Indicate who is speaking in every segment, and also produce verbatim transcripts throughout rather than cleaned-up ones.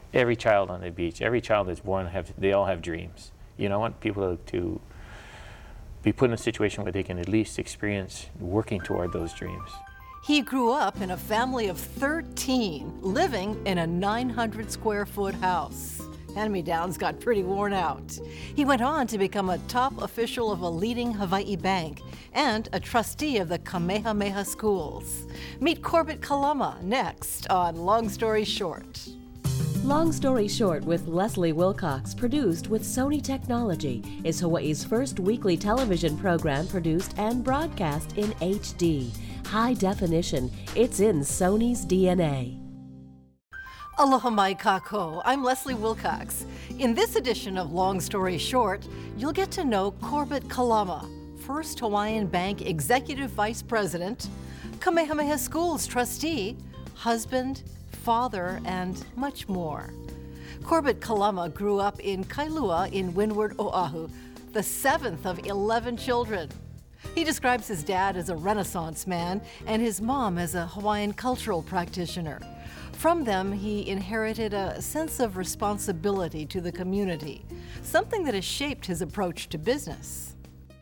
Speaker 1: Every child on the beach, every child that's born, have they all have dreams. You know, I want people to, to be put in a situation where they can at least experience working toward those dreams.
Speaker 2: He grew up in a family of thirteen, living in a nine hundred square foot house. Hand-me-downs got pretty worn out. He went on to become a top official of a leading Hawaii bank and a trustee of the Kamehameha Schools. Meet Corbett Kalama next on Long Story Short.
Speaker 3: Long Story Short with Leslie Wilcox, produced with Sony Technology, is Hawaii's first weekly television program produced and broadcast in H D. High definition. It's in Sony's D N A.
Speaker 2: Aloha mai kako. I'm Leslie Wilcox. In this edition of Long Story Short, you'll get to know Corbett Kalama, First Hawaiian Bank Executive Vice President, Kamehameha Schools trustee, husband, father, and much more. Corbett Kalama grew up in Kailua in Windward, Oahu, the seventh of eleven children. He describes his dad as a Renaissance man and his mom as a Hawaiian cultural practitioner. From them, he inherited a sense of responsibility to the community, something that has shaped his approach to business.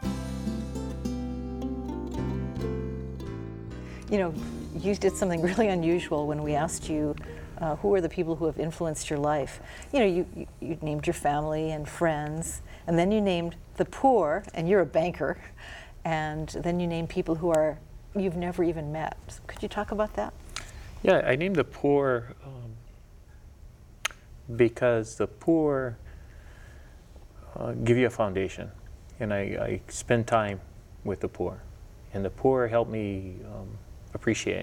Speaker 4: You know, you did something really unusual when we asked you uh, who are the people who have influenced your life. You know, you, you, you named your family and friends, and then you named the poor, and you're a banker, and then you named people who are you've never even met. So could you talk about that?
Speaker 1: Yeah, I named the poor um, because the poor uh, give you a foundation, and I, I spend time with the poor, and the poor help me um, appreciate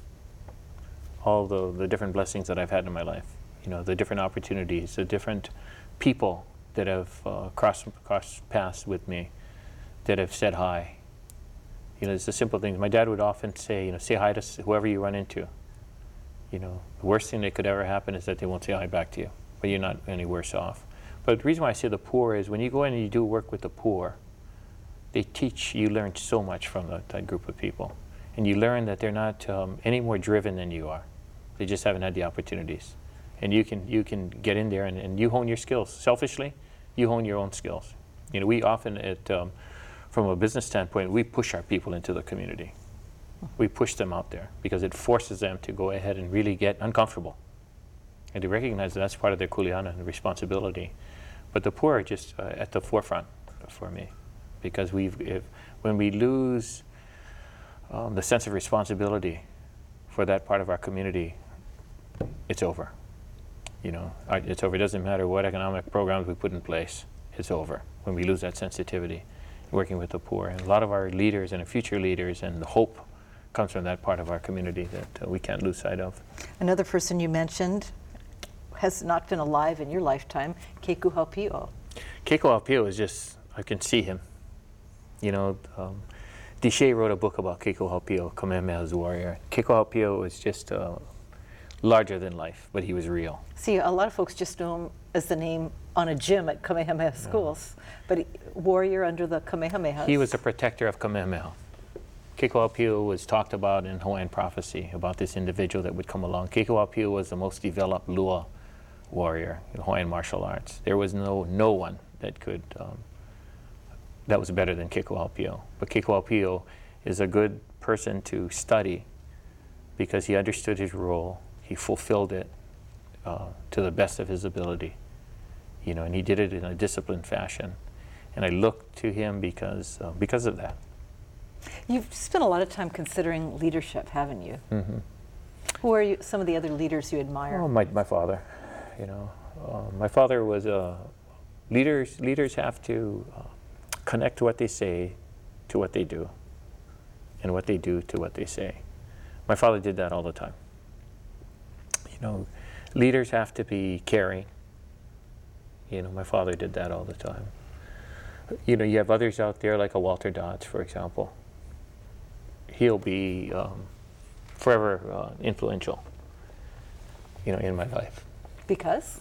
Speaker 1: all the, the different blessings that I've had in my life. You know, the different opportunities, the different people that have uh, crossed, crossed paths with me, that have said hi. You know, it's the simple things. My dad would often say, you know, say hi to whoever you run into. You know, the worst thing that could ever happen is that they won't say hi back to you, but you're not any worse off. But the reason why I say the poor is when you go in and you do work with the poor, they teach, you learn so much from the, that group of people. And you learn that they're not um, any more driven than you are. They just haven't had the opportunities. And you can, you can get in there and, and you hone your skills. Selfishly, you hone your own skills. You know, we often, at, um, from a business standpoint, we push our people into the community. We push them out there because it forces them to go ahead and really get uncomfortable and to recognize that that's part of their kuleana and responsibility. But the poor are just uh, at the forefront for me, because we've, if, when we lose um, the sense of responsibility for that part of our community, it's over. You know, it's over. It doesn't matter what economic programs we put in place, it's over when we lose that sensitivity working with the poor. And a lot of our leaders and our future leaders and the hope comes from that part of our community that uh, we can't lose sight of.
Speaker 4: Another person you mentioned has not been alive in your lifetime, Keiko Haupio.
Speaker 1: Keiko Haupio is just, I can see him. You know, um, Deshay wrote a book about Keiko Haupio, Kamehameha's warrior. Keiko Haupio was just uh, larger than life, but he was real.
Speaker 4: See, a lot of folks just know him as the name on a gym at Kamehameha Schools, yeah. But he, warrior under the Kamehamehas.
Speaker 1: He was a protector of Kamehameha. Keiko Haupio was talked about in Hawaiian prophecy about this individual that would come along. Keiko Haupio was the most developed Lua warrior in Hawaiian martial arts. There was no no one that could um, that was better than Keiko Haupio. But Keiko Haupio is a good person to study because he understood his role, he fulfilled it uh, to the best of his ability, you know, and he did it in a disciplined fashion. And I look to him because uh, because of that.
Speaker 4: You've spent a lot of time considering leadership, haven't you?
Speaker 1: Mm-hmm.
Speaker 4: Who are you, some of the other leaders you admire?
Speaker 1: Oh, my, my father. You know, uh, my father was a uh, leaders. Leaders have to uh, connect what they say to what they do, and what they do to what they say. My father did that all the time. You know, leaders have to be caring. You know, my father did that all the time. You know, you have others out there like a Walter Dodds, for example. He'll be um, forever uh, influential, you know, in my life.
Speaker 4: Because?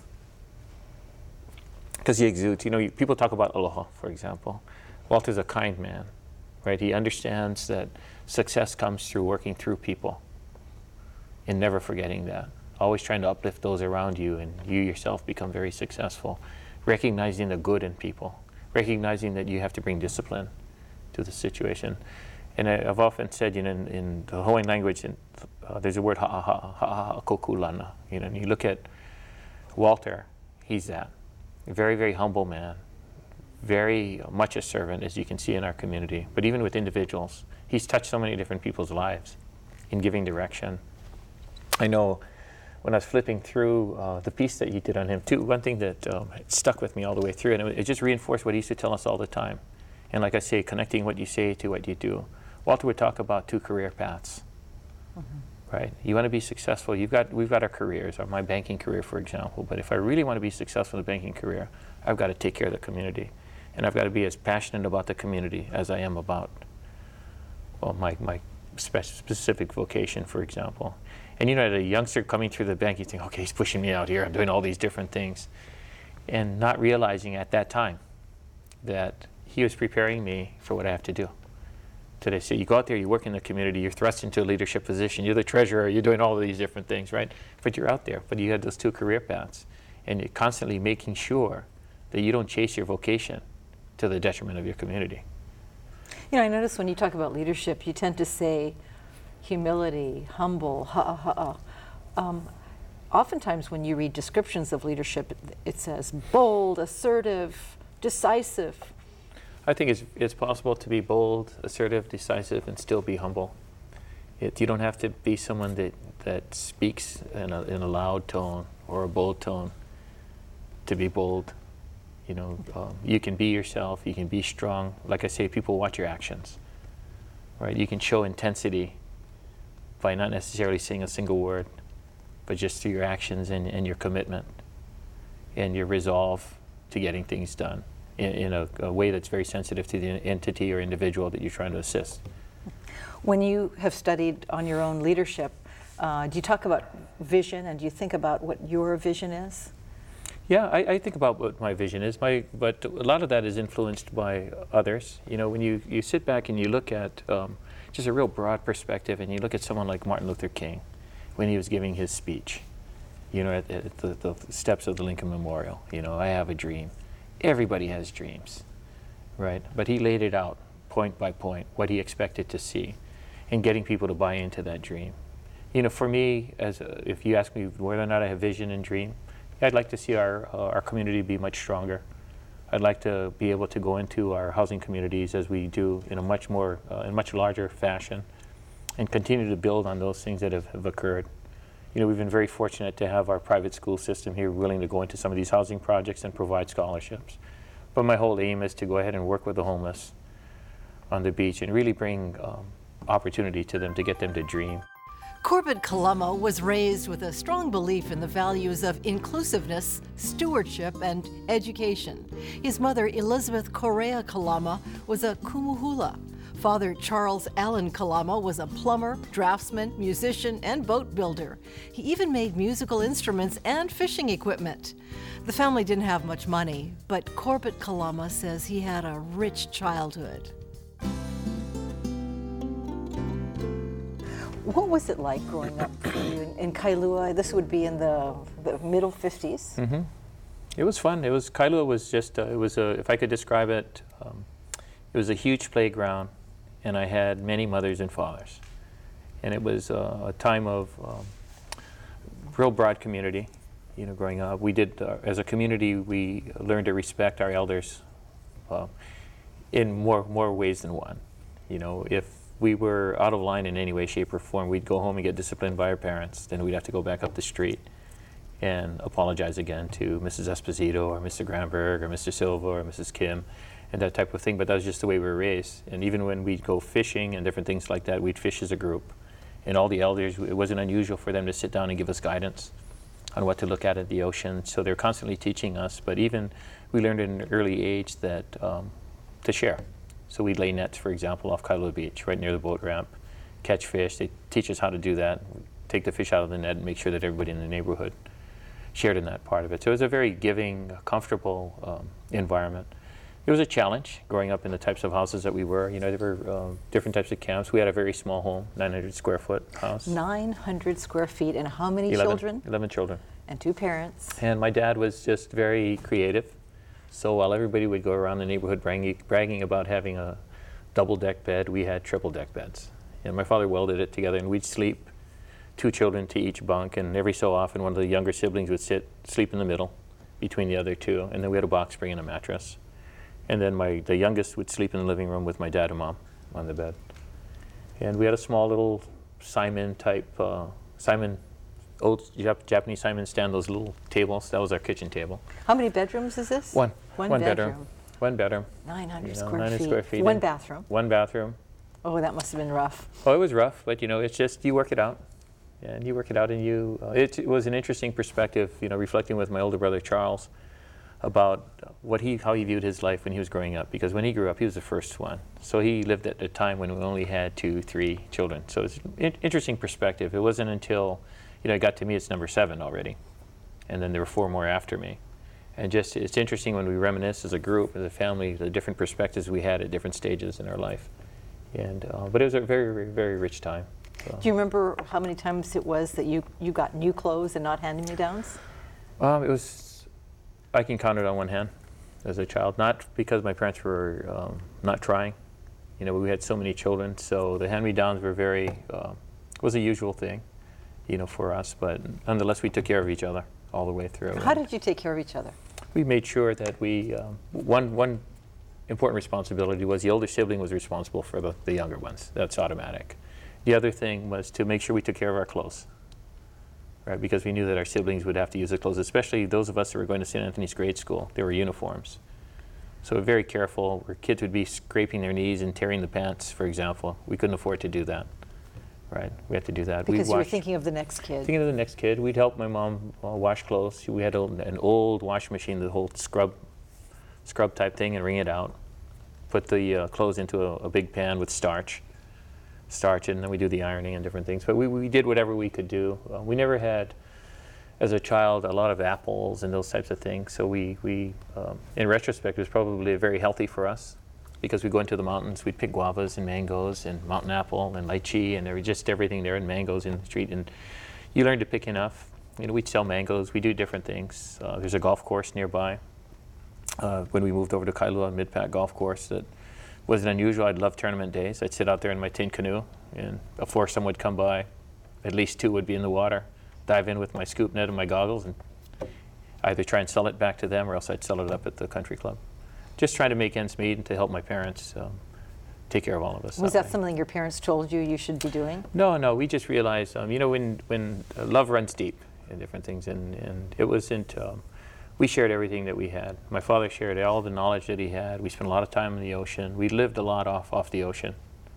Speaker 1: Because he exudes, you know, you, people talk about aloha, for example. Walter's a kind man, right? He understands that success comes through working through people and never forgetting that. always trying to uplift those around you, and you yourself become very successful. Recognizing the good in people, recognizing that you have to bring discipline to the situation. And I, I've often said, you know, in, in the Hawaiian language, in, uh, there's a word ha'aha, ha'aha kokulana. You know, and you look at Walter, he's that. A very, very humble man, very much a servant, as you can see in our community. But even with individuals, he's touched so many different people's lives in giving direction. I know when I was flipping through uh, the piece that you did on him, too, one thing that um, stuck with me all the way through, and it, it just reinforced what he used to tell us all the time. And like I say, connecting what you say to what you do. Walter would talk about two career paths, mm-hmm. right? You want to be successful. You've got, we've got our careers, or my banking career, for example. But if I really want to be successful in the banking career, I've got to take care of the community. And I've got to be as passionate about the community as I am about, well, my, my spe- specific vocation, for example. And you know, as a youngster coming through the bank, you think, okay, he's pushing me out here. I'm doing all these different things. And not realizing at that time that he was preparing me for what I have to do today. So you go out there, you work in the community, you're thrust into a leadership position, you're the treasurer, you're doing all of these different things, right? But you're out there, but you had those two career paths. And you're constantly making sure that you don't chase your vocation to the detriment of your community.
Speaker 4: You know, I notice when you talk about leadership, you tend to say humility, humble, ha ha ha. Um, oftentimes when you read descriptions of leadership, it says bold, assertive, decisive.
Speaker 1: I think it's, it's possible to be bold, assertive, decisive, and still be humble. It, you don't have to be someone that, that speaks in a, in a loud tone or a bold tone to be bold. You know, um, you can be yourself, you can be strong. Like I say, people watch your actions, right? You can show intensity by not necessarily saying a single word, but just through your actions and, and your commitment and your resolve to getting things done in, in a, a way that's very sensitive to the entity or individual that you're trying to assist.
Speaker 4: When you have studied on your own leadership, uh, do you talk about vision, and do you think about what your vision is?
Speaker 1: Yeah, I, I think about what my vision is, my, but a lot of that is influenced by others. You know, when you, you sit back and you look at um, just a real broad perspective, and you look at someone like Martin Luther King when he was giving his speech, you know, at, at the, the steps of the Lincoln Memorial, you know, I have a dream. Everybody has dreams, right? But he laid it out point by point, what he expected to see, and getting people to buy into that dream. You know, for me, as a, if you ask me whether or not I have vision and dream, I'd like to see our, uh, our community be much stronger. I'd like to be able to go into our housing communities as we do in a much more, uh, in much larger fashion, and continue to build on those things that have, have occurred. You know, we've been very fortunate to have our private school system here willing to go into some of these housing projects and provide scholarships. But my whole aim is to go ahead and work with the homeless on the beach and really bring um, opportunity to them, to get them to dream.
Speaker 2: Corbett Kalama was raised with a strong belief in the values of inclusiveness, stewardship, and education. His mother, Elizabeth Correa Kalama, was a kumuhula. Father Charles Allen Kalama was a plumber, draftsman, musician, and boat builder. He even made musical instruments and fishing equipment. The family didn't have much money, but Corbett Kalama says he had a rich childhood.
Speaker 4: What was it like growing up for you in, in Kailua? This would be in the, the middle fifties.
Speaker 1: Mm-hmm. It was fun. It was Kailua was just uh, it was a, if I could describe it, um, it was a huge playground, and I had many mothers and fathers, and it was uh, a time of um, real broad community. You know, growing up, we did uh, as a community we learned to respect our elders uh, in more more ways than one. You know, if we were out of line in any way, shape, or form, we'd go home and get disciplined by our parents. Then we'd have to go back up the street and apologize again to Missus Esposito or Mister Granberg or Mister Silva or Missus Kim and that type of thing. But that was just the way we were raised. And even when we'd go fishing and different things like that, we'd fish as a group. And all the elders, it wasn't unusual for them to sit down and give us guidance on what to look at at the ocean. So they're constantly teaching us. But even we learned at an early age that um, to share. So we'd lay nets, for example, off Kailua Beach, right near the boat ramp, catch fish. They teach us how to do that, take the fish out of the net and make sure that everybody in the neighborhood shared in that part of it. So it was a very giving, comfortable um, environment. It was a challenge growing up in the types of houses that we were. You know, there were um, different types of camps. We had a very small home, nine hundred square foot house.
Speaker 4: nine hundred square feet, and how many
Speaker 1: eleven,
Speaker 4: children?
Speaker 1: eleven children.
Speaker 4: And two parents.
Speaker 1: And my dad was just very creative. So while everybody would go around the neighborhood bragging, bragging about having a double deck bed, we had triple deck beds. And my father welded it together, and we'd sleep two children to each bunk, and every so often one of the younger siblings would sit, sleep in the middle between the other two, and then we had a box spring and a mattress. And then my, the youngest would sleep in the living room with my dad and mom on the bed. And we had a small little Simon type, uh, Simon, old Jap- Japanese Simon stand, those little tables. That was our kitchen table.
Speaker 4: How many bedrooms is this?
Speaker 1: One.
Speaker 4: One,
Speaker 1: One
Speaker 4: bedroom.
Speaker 1: bedroom. One bedroom.
Speaker 4: nine hundred
Speaker 1: You know,
Speaker 4: square,
Speaker 1: nine hundred
Speaker 4: feet.
Speaker 1: square feet.
Speaker 4: One
Speaker 1: and
Speaker 4: bathroom.
Speaker 1: One bathroom.
Speaker 4: Oh, that must have been rough.
Speaker 1: Oh, it was rough, but you know, it's just, you work it out. And you work it out, and you, uh, it, it was an interesting perspective, you know, reflecting with my older brother, Charles, about what he, how he viewed his life when he was growing up. Because when he grew up, he was the first one. So he lived at a time when we only had two, three children. So it's an interesting perspective. It wasn't until, you know, it got to me, it's number seven already. And then there were four more after me. And just, it's interesting when we reminisce as a group, as a family, the different perspectives we had at different stages in our life. And, uh, but it was a very, very, very rich time. So.
Speaker 4: Do you remember how many times it was that you, you got new clothes and not hand-me-downs?
Speaker 1: Um, it was, I can count it on one hand as a child, not because my parents were um, not trying. You know, we had so many children, so the hand-me-downs were very, uh, was a usual thing, you know, for us, but nonetheless we took care of each other all the way through.
Speaker 4: How did you take care of each other?
Speaker 1: We made sure that we, um, one, one important responsibility was the older sibling was responsible for the, the younger ones. That's automatic. The other thing was to make sure we took care of our clothes, right? Because we knew that our siblings would have to use the clothes, especially those of us that were going to Saint Anthony's grade school. There were uniforms. So we're very careful, where kids would be scraping their knees and tearing the pants, for example. We couldn't afford to do that, right? We had to do that.
Speaker 4: Because
Speaker 1: We'd
Speaker 4: you were
Speaker 1: wash-
Speaker 4: thinking of the next kid.
Speaker 1: Thinking of the next kid. We'd help my mom uh, wash clothes. We had a, an old washing machine, the whole scrub, scrub type thing, and wring it out. Put the uh, clothes into a, a big pan with starch. starch and then we do the ironing and different things. But we, we did whatever we could do. Uh, we never had, as a child, a lot of apples and those types of things. So we, we um, in retrospect, it was probably very healthy for us because we go into the mountains, we'd pick guavas and mangoes and mountain apple and lychee and there was just everything there and mangoes in the street. And you learn to pick enough. You know, we'd sell mangoes, we do different things. Uh, there's a golf course nearby. Uh, when we moved over to Kailua, Mid-Pac Golf Course, that wasn't unusual. I'd love tournament days. I'd sit out there in my tin canoe, and a foursome would come by. At least two would be in the water. Dive in with my scoop net and my goggles, and either try and sell it back to them, or else I'd sell it up at the country club. Just trying to make ends meet and to help my parents um, take care of all of us.
Speaker 4: Was that
Speaker 1: way.
Speaker 4: something your parents told you you should be doing?
Speaker 1: No, no. We just realized, um, you know, when when uh, love runs deep in different things, and and it wasn't. Um, We shared everything that we had. My father shared all the knowledge that he had. We spent a lot of time in the ocean. We lived a lot off off the ocean.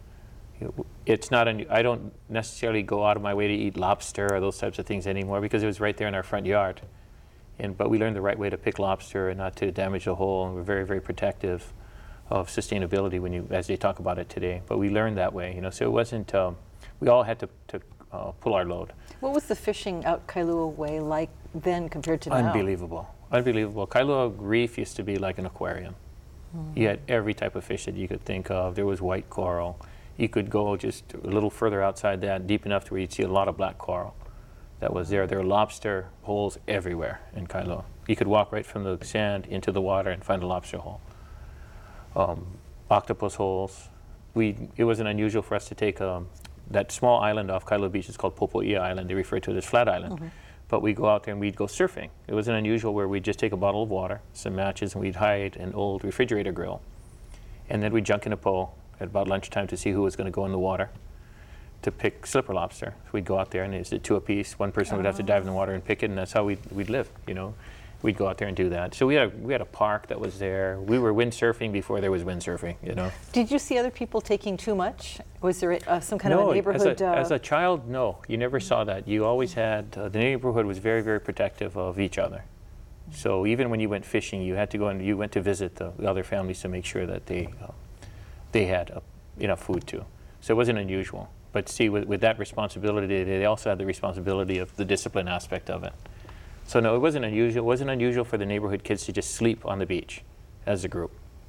Speaker 1: It's not. Un- I don't necessarily go out of my way to eat lobster or those types of things anymore because it was right there in our front yard. And but we learned the right way to pick lobster and not to damage the hull. And we're very very protective of sustainability when you, as they talk about it today. But we learned that way, you know. So it wasn't. Um, we all had to to uh, pull our load.
Speaker 4: What was the fishing out Kailua Way like then compared to now?
Speaker 1: Unbelievable. Unbelievable. Kailua Reef used to be like an aquarium. Mm. You had every type of fish that you could think of. There was white coral. You could go just a little further outside that, deep enough to where you'd see a lot of black coral that was there. There were lobster holes everywhere in Kailua. You could walk right from the sand into the water and find a lobster hole. Um, octopus holes. We, it wasn't unusual for us to take um, that small island off Kailua Beach. It's called Popoia Island. They refer to it as Flat Island. Mm-hmm. But we'd go out there and we'd go surfing. It wasn't unusual where we'd just take a bottle of water, some matches, and we'd hide an old refrigerator grill. And then we'd junk in a pole at about lunchtime to see who was going to go in the water to pick slipper lobster. So we'd go out there and it's a two apiece. One person oh. would have to dive in the water and pick it, and that's how we'd, we'd live, you know. We'd go out there and do that. So we had a, we had a park that was there. We were windsurfing before there was windsurfing, you know.
Speaker 4: Did you see other people taking too much? Was there uh, some kind
Speaker 1: no,
Speaker 4: of a neighborhood?
Speaker 1: As a,
Speaker 4: uh,
Speaker 1: as a child, no. You never saw that. You always had, uh, the neighborhood was very, very protective of each other. So even when you went fishing, you had to go and you went to visit the, the other families to make sure that they, uh, they had uh, enough food too. So it wasn't unusual. But see, with, with that responsibility, they also had the responsibility of the discipline aspect of it. So no, it wasn't unusual. It wasn't unusual for the neighborhood kids to just sleep on the beach as a group.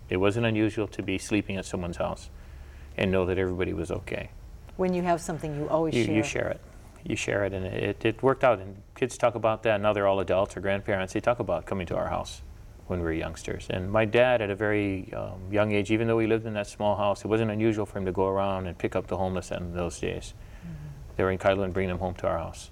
Speaker 1: It wasn't unusual to be sleeping at someone's house and know that everybody was okay.
Speaker 4: When you have something, you always
Speaker 1: You,
Speaker 4: share.
Speaker 1: you share it. You share it, and it, it worked out. And kids talk about that. Now they're all adults or grandparents. They talk about coming to our house when we were youngsters. And my dad, at a very um, young age, even though he lived in that small house, it wasn't unusual for him to go around and pick up the homeless in those days. Mm-hmm. They were in Kailua and bring them home to our house.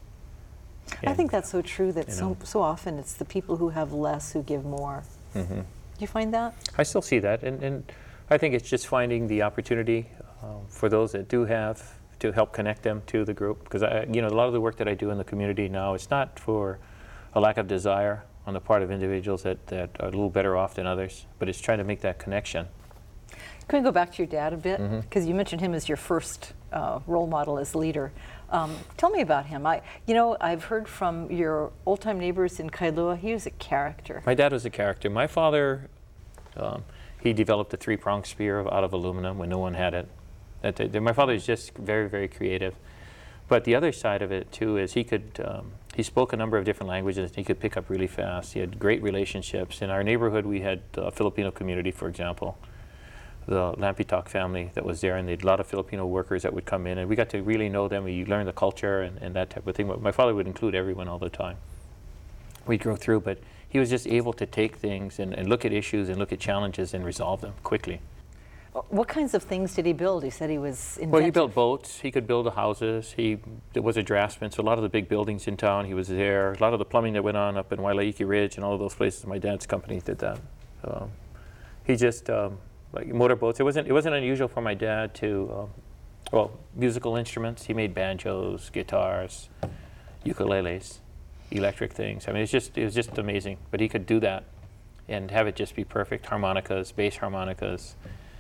Speaker 4: I
Speaker 1: And,
Speaker 4: think that's so true that
Speaker 1: you
Speaker 4: so,
Speaker 1: know.
Speaker 4: so often it's the people who have less who give more.
Speaker 1: mhm.
Speaker 4: Do you find that?
Speaker 1: I still see that, and, and I think it's just finding the opportunity um, for those that do have to help connect them to the group. Because I, you know, a lot of the work that I do in the community now, it's not for a lack of desire on the part of individuals that, that are a little better off than others, but it's trying to make that connection.
Speaker 4: Can we go back to your dad a bit?
Speaker 1: Mm-hmm.
Speaker 4: Because you mentioned him as your first uh, role model as leader. Um, tell me about him. I, you know, I've heard from your old-time neighbors in Kailua, he was a character.
Speaker 1: My dad was a character. My father, um, he developed a three-pronged spear of, out of aluminum when no one had it. That, that, my father is just very, very creative. But the other side of it too is he could, um, he spoke a number of different languages and he could pick up really fast. He had great relationships. In our neighborhood we had a Filipino community, for example, the Lampitok family that was there, and they had a lot of Filipino workers that would come in, and we got to really know them. We learned the culture and, and that type of thing. But my father would include everyone all the time. We'd go through, but he was just able to take things and, and look at issues and look at challenges and resolve them quickly.
Speaker 4: What kinds of things did he build? He said he was inventive.
Speaker 1: Well, he built boats. He could build the houses. He was a draftsman, so a lot of the big buildings in town, he was there. A lot of the plumbing that went on up in Wailaiki Ridge and all of those places, my dad's company did that. Um, he just, um, like motorboats. It wasn't, it wasn't unusual for my dad to, um, well, musical instruments. He made banjos, guitars, ukuleles, electric things. I mean, it's just, it was just amazing. But he could do that and have it just be perfect. Harmonicas, bass harmonicas.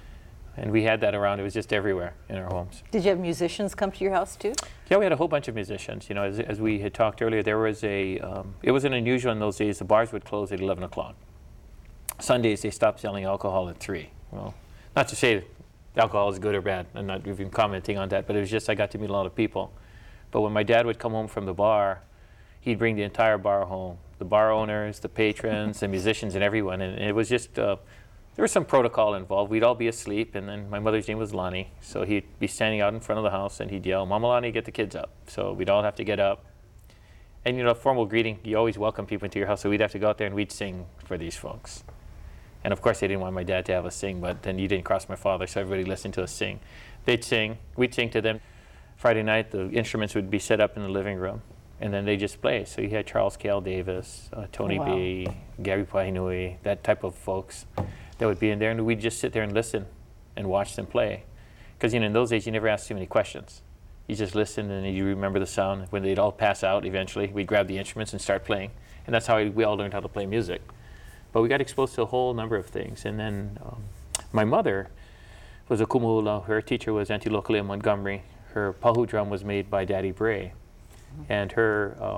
Speaker 1: And we had that around. It was just everywhere in our homes.
Speaker 4: Did you have musicians come to your house too?
Speaker 1: Yeah, we had a whole bunch of musicians. You know, as, as we had talked earlier, there was a, um, it wasn't unusual in those days. The bars would close at eleven o'clock. Sundays, they stopped selling alcohol at three. Well, not to say alcohol is good or bad. I'm not even commenting on that, but it was just I got to meet a lot of people. But when my dad would come home from the bar, he'd bring the entire bar home. The bar owners, the patrons, the musicians, and everyone. And it was just, uh, there was some protocol involved. We'd all be asleep, and then my mother's name was Lonnie, so he'd be standing out in front of the house, and he'd yell, "Mama Lonnie, get the kids up." So we'd all have to get up. And, you know, formal greeting, you always welcome people into your house, so we'd have to go out there and we'd sing for these folks. And of course, they didn't want my dad to have us sing, but then you didn't cross my father, so everybody listened to us sing. They'd sing, we'd sing to them. Friday night, the instruments would be set up in the living room, and then they just play. So you had Charles Cale Davis, uh, Tony
Speaker 4: Wow.
Speaker 1: B, Gabby Pahinui, that type of folks that would be in there, and we'd just sit there and listen and watch them play. Because, you know, in those days, you never asked too many questions. You just listened, and you remember the sound. When they'd all pass out eventually, we'd grab the instruments and start playing. And that's how we all learned how to play music. But we got exposed to a whole number of things. And then um, my mother was a kumuhula. Her teacher was Auntie Lokalea Montgomery. Her pahu drum was made by Daddy Bray. Mm-hmm. And her, uh,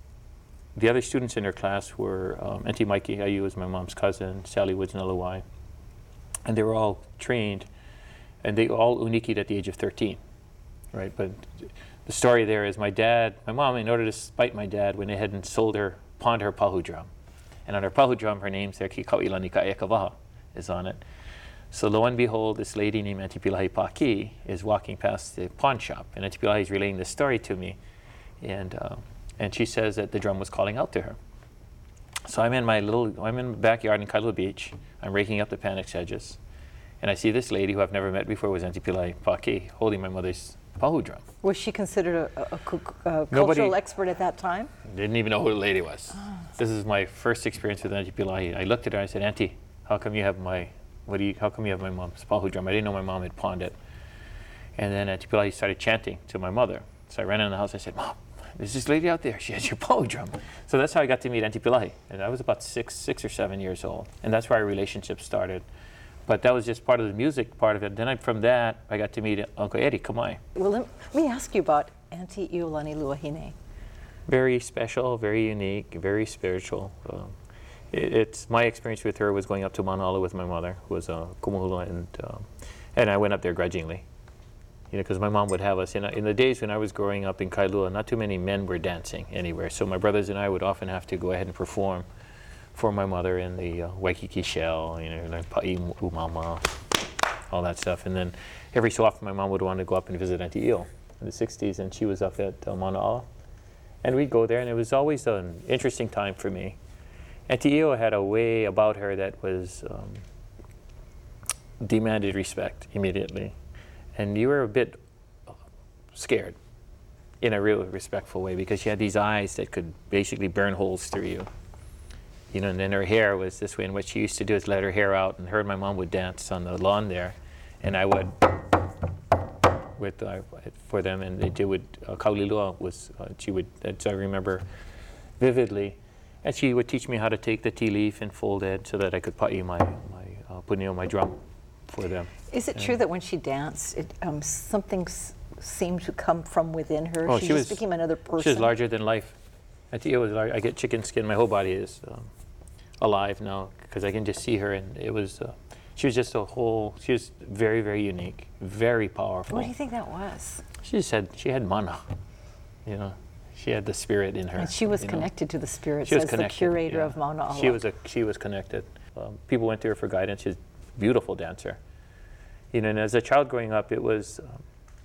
Speaker 1: the other students in her class were um, Auntie Mikey Ayu was my mom's cousin, Sally Woods Nalawai. And they were all trained, and they all unikied at the age of thirteen, right? But the story there is my dad, my mom, in order to spite my dad, went ahead and sold her, pawned her pahu drum. And on her pahu drum, her name's there, Kikauilani Ka'ekavaha, is on it. So lo and behold, this lady named Auntie Pilahi Paki is walking past the pawn shop, and Auntie Pilahi is relaying this story to me. And, uh, and she says that the drum was calling out to her. So I'm in my little, I'm in the backyard in Kailua Beach. I'm raking up the Panax hedges. And I see this lady who I've never met before, was Auntie Pilahi Paki, holding my mother's pahu drum.
Speaker 4: Was she considered a, a, a, cu- a
Speaker 1: Nobody-
Speaker 4: cultural expert at that time?
Speaker 1: Didn't even know who the lady was. This is my first experience with Auntie Pilahi. I looked at her and I said, "Auntie, how come you have my, what do you, how come you have my mom's pahu drum?" I didn't know my mom had pawned it. And then Auntie Pilahi started chanting to my mother. So I ran in the house. I said, "Mom, there's this lady out there. She has your pahu drum." So that's how I got to meet Auntie Pilahi. And I was about six, six or seven years old. And that's where our relationship started. But that was just part of the music part of it. Then I, from that, I got to meet Uncle Eddie Kamai.
Speaker 4: Well, let, let me ask you about Auntie Iolani Luahine.
Speaker 1: Very special, very unique, very spiritual. Um, it, it's my experience with her was going up to Mauna Ala with my mother, who was a kumuhula, and um, and I went up there grudgingly, you know, because my mom would have us. In, in the days when I was growing up in Kailua, not too many men were dancing anywhere, so my brothers and I would often have to go ahead and perform for my mother in the uh, Waikiki Shell, you know, like Pa'i Umama, all that stuff. And then every so often my mom would want to go up and visit Auntie Eo in the sixties, and she was up at uh, Mauna Ala. And we'd go there, and it was always an interesting time for me. Auntie Eo had a way about her that was um, demanded respect immediately. And you were a bit scared in a real respectful way, because she had these eyes that could basically burn holes through you. You know, and then her hair was this way, and what she used to do is let her hair out, and her and my mom would dance on the lawn there, and I would with uh, for them, and they did with uh, Kaulilua was uh, she would, as I remember vividly, and she would teach me how to take the tea leaf and fold it so that I could pa'i my my uh, punio, my drum for them.
Speaker 4: Is it
Speaker 1: and
Speaker 4: true that when she danced, it um, something s- seemed to come from within her?
Speaker 1: Oh,
Speaker 4: she,
Speaker 1: she
Speaker 4: just
Speaker 1: was-
Speaker 4: became another person.
Speaker 1: She was larger than life. I think it was large. I get chicken skin. My whole body is um, alive now because I can just see her, and it was. Uh, she was just a whole. She was very, very unique, very powerful.
Speaker 4: What do you think that was?
Speaker 1: She just had. She had mana. You know, she had the spirit in her.
Speaker 4: And she was
Speaker 1: you know.
Speaker 4: connected to the spirits
Speaker 1: She was
Speaker 4: as
Speaker 1: connected.
Speaker 4: the curator
Speaker 1: yeah.
Speaker 4: of Mauna Ala.
Speaker 1: She was a. She was connected. Um, people went to her for guidance. She's a beautiful dancer. You know, and as a child growing up, it was. Um,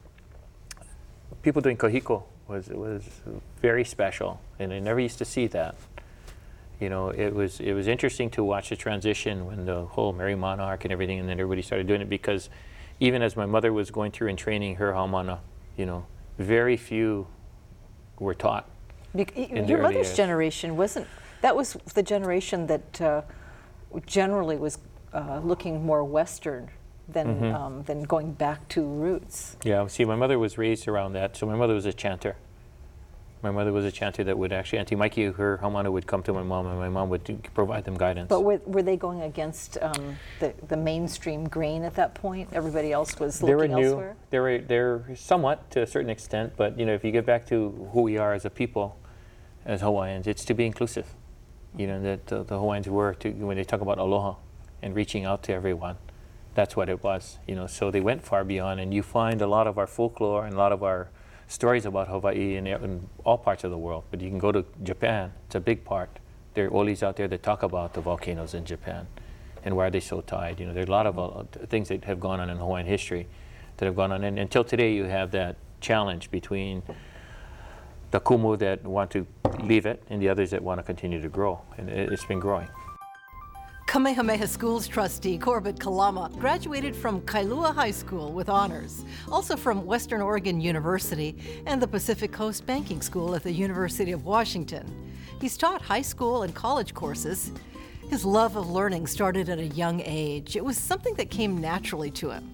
Speaker 1: people doing kahiko was was very special, and I never used to see that. You know, it was it was interesting to watch the transition when the whole Merry Monarch and everything, and then everybody started doing it, because even as my mother was going through and training her haumana, you know, very few were taught.
Speaker 4: Bec- y-
Speaker 1: in the
Speaker 4: your
Speaker 1: early
Speaker 4: mother's
Speaker 1: years.
Speaker 4: generation wasn't. That was the generation that uh, generally was uh, looking more Western than
Speaker 1: Mhm.
Speaker 4: um, than going back to roots.
Speaker 1: Yeah, see, my mother was raised around that, so my mother was a chanter. My mother was a chanter that would actually, Auntie Mikey, her haumana would come to my mom, and my mom would do, provide them guidance.
Speaker 4: But were, were they going against um, the the mainstream grain at that point? Everybody else was
Speaker 1: they were
Speaker 4: looking
Speaker 1: new.
Speaker 4: elsewhere.
Speaker 1: They were they're somewhat to a certain extent, but you know, if you get back to who we are as a people, as Hawaiians, it's to be inclusive. You know, that uh, the Hawaiians were to, when they talk about aloha and reaching out to everyone, that's what it was. You know, so they went far beyond, and you find a lot of our folklore and a lot of our stories about Hawaii in, in all parts of the world. But you can go to Japan; it's a big part. There are olis out there that talk about the volcanoes in Japan and why are they so tied. You know, there are a lot of uh, things that have gone on in Hawaiian history that have gone on, and until today you have that challenge between the kumu that want to leave it and the others that want to continue to grow, and it, it's been growing.
Speaker 2: Kamehameha Schools trustee Corbett Kalama graduated from Kailua High School with honors, also from Western Oregon University and the Pacific Coast Banking School at the University of Washington. He's taught high school and college courses. His love of learning started at a young age. It was something that came naturally to him.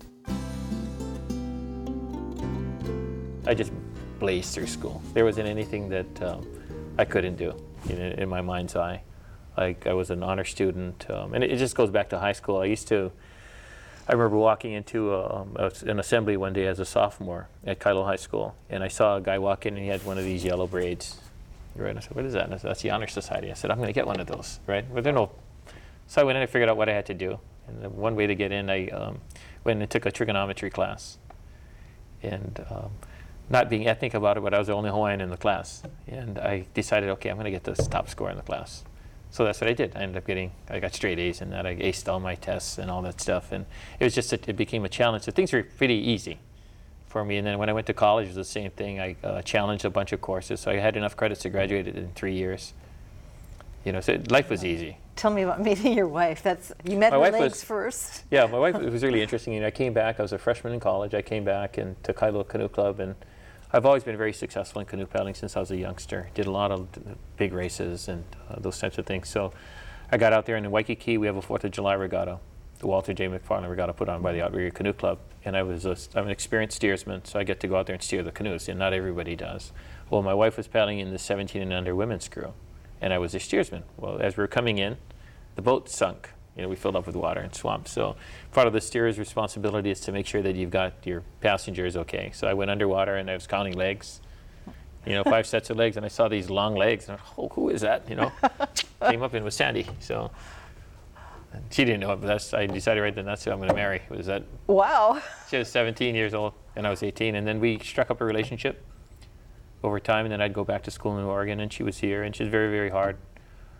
Speaker 1: I just blazed through school. There wasn't anything that um, I couldn't do, you know, in my mind's eye. Like, I was an honor student, um, and it, it just goes back to high school. I used to, I remember walking into a, um, a, an assembly one day as a sophomore at Kailua High School, and I saw a guy walk in and he had one of these yellow braids. Right? And I said, what is that? And I said, that's the Honor Society. I said, I'm going to get one of those, right? But there no, so I went in and figured out what I had to do. And the one way to get in, I um, went and took a trigonometry class. And um, not being ethnic about it, but I was the only Hawaiian in the class. And I decided, okay, I'm going to get this top score in the class. So that's what I did. I ended up getting, I got straight A's in that. I aced all my tests and all that stuff. And it was just, a, it became a challenge. So things were pretty easy for me. And then when I went to college, it was the same thing. I uh, challenged a bunch of courses. So I had enough credits to graduate in three years. You know, so it, life was easy.
Speaker 4: Tell me about meeting your wife. That's you met
Speaker 1: My
Speaker 4: her
Speaker 1: wife
Speaker 4: legs
Speaker 1: was-
Speaker 4: first.
Speaker 1: Yeah, my wife, it was really interesting. You know, I came back, I was a freshman in college. I came back and to Kailua Canoe Club, and I've always been very successful in canoe paddling since I was a youngster. Did a lot of d- big races and uh, those types of things. So I got out there, and in Waikiki, we have a fourth of July regatta, the Walter J. McFarland regatta put on by the Outrigger Canoe Club. And I was a, I'm an experienced steersman, so I get to go out there and steer the canoes, and not everybody does. Well, my wife was paddling in the seventeen and under women's crew, and I was a steersman. Well, as we were coming in, the boat sunk. You know, we filled up with water and swamp. So part of the steerer's responsibility is to make sure that you've got your passengers okay. So I went underwater and I was counting legs, you know, five sets of legs, and I saw these long legs, and I thought, oh, who is that? You know, came up and it was Sandy. So and she didn't know it, but that's, I decided right then that's who I'm going to marry. Was that
Speaker 4: Wow.
Speaker 1: she was seventeen years old and I was eighteen, and then we struck up a relationship over time, and then I'd go back to school in Oregon, and she was here, and she was very, very hard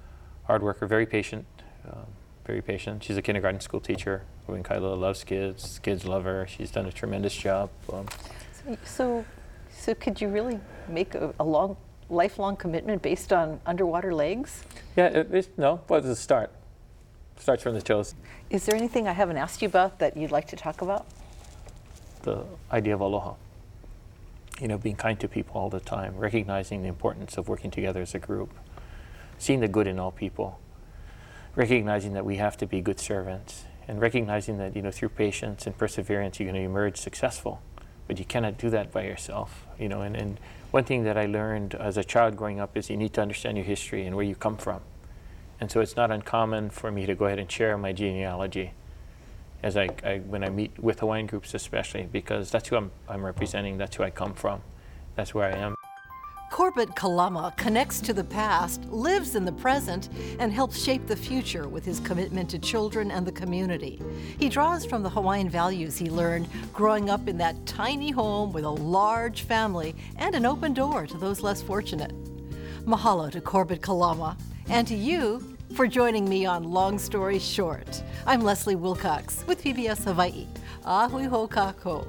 Speaker 1: hard worker, very patient, um, very patient. She's a kindergarten school teacher. When Kyla loves kids, kids love her. She's done a tremendous job. Um,
Speaker 4: So, so, so could you really make a, a long, lifelong commitment based on underwater legs?
Speaker 1: yeah, it, it's, no, but it's a start. Starts from the toes.
Speaker 4: Is there anything I haven't asked you about that you'd like to talk about?
Speaker 1: The idea of aloha. You know, being kind to people all the time, recognizing the importance of working together as a group, seeing the good in all people, recognizing that we have to be good servants, and recognizing that, you know, through patience and perseverance, you're going to emerge successful. But you cannot do that by yourself, you know. And, and one thing that I learned as a child growing up is you need to understand your history and where you come from. And so it's not uncommon for me to go ahead and share my genealogy as I, I when I meet with Hawaiian groups especially, because that's who I'm, I'm representing, that's who I come from, that's where I am.
Speaker 2: Corbett Kalama connects to the past, lives in the present, and helps shape the future with his commitment to children and the community. He draws from the Hawaiian values he learned growing up in that tiny home with a large family and an open door to those less fortunate. Mahalo to Corbett Kalama, and to you for joining me on Long Story Short. I'm Leslie Wilcox with P B S Hawaii. Ahui ho kako.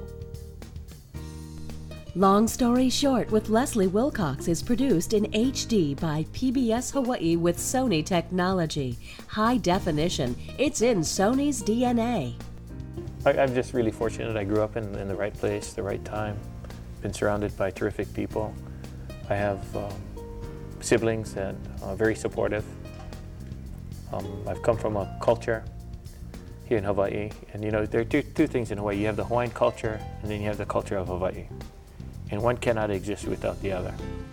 Speaker 3: Long Story Short with Leslie Wilcox is produced in H D by P B S Hawaii with Sony Technology. High definition. It's in Sony's D N A.
Speaker 1: I, I'm just really fortunate. I grew up in, in the right place, the right time, been surrounded by terrific people. I have um, siblings that are very supportive. Um, I've come from a culture here in Hawaii, and you know, there are two, two things in Hawaii. You have the Hawaiian culture, and then you have the culture of Hawaii. And one cannot exist without the other.